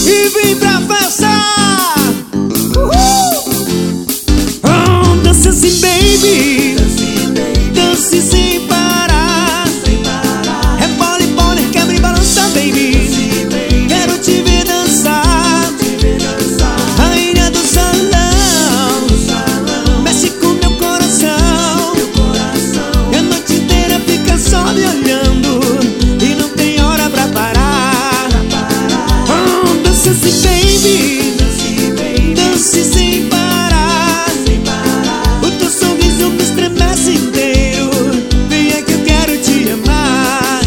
e vem pra festa. Oh, dance assim, baby, dance sem parar. Rebole, bole, quebra e balança, baby. Quero te ver dançar. Rainha do salão, mexe com meu coração. E a noite inteira fica só me olhando e não tem hora pra parar. Oh, dance assim, baby, dance sem parar. O teu sorriso me estremece inteiro. Venha que eu quero te amar.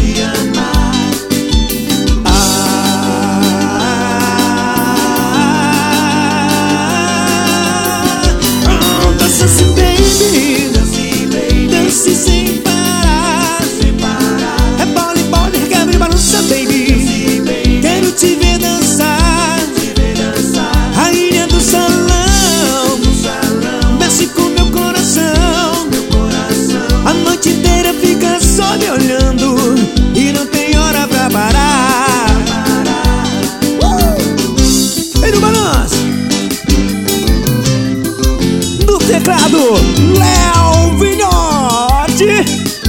Oh, dance assim, baby, dance sem parar. Rebole, bole, quebra e balança, baby. Quero te ver dançar. Rainha do salão, mexe com meu coração. A noite inteira fica só me olhando e não tem hora pra parar. Ei, no balanço do teclado, Léo Vinhote.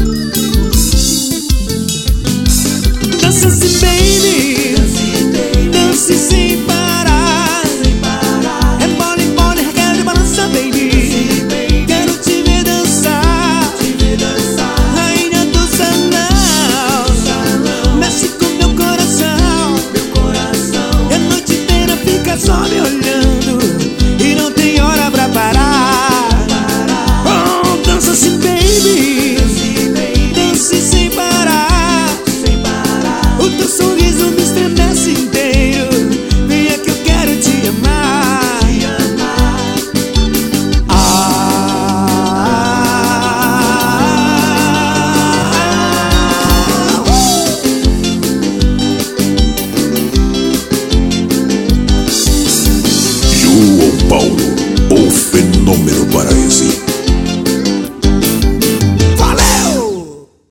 Dança assim, baby, dance sem parar. Rebole, bole, quebra e balança, baby. Quero te ver dançar. Rainha do salão, mexe com meu coração. E a noite inteira fica só me olhando e não tem hora pra parar. Oh, dança assim, baby, dance sem parar. O teu sorriso me estremece inteiro. Venha que eu quero te amar. João Paulo, o fenômeno paraense.